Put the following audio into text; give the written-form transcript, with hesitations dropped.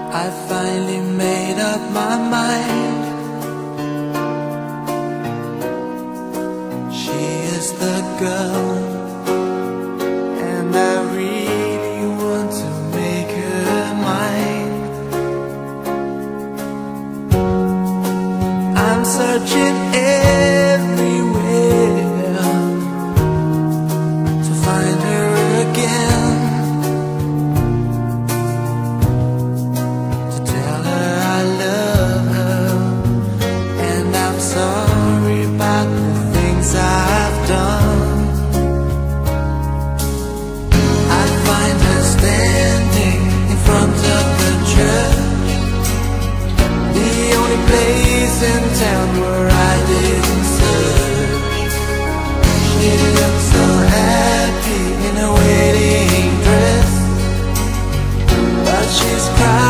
I finally made up my mind. She is the girl, and I really want to make her mine. I'm searching everywhere to find her again, to tell her I love her, and I'm sorry about the things I've done. I find her standing in front of the church, the only place in town where I didn't search. She looks so happy in a wedding dress, but she's crying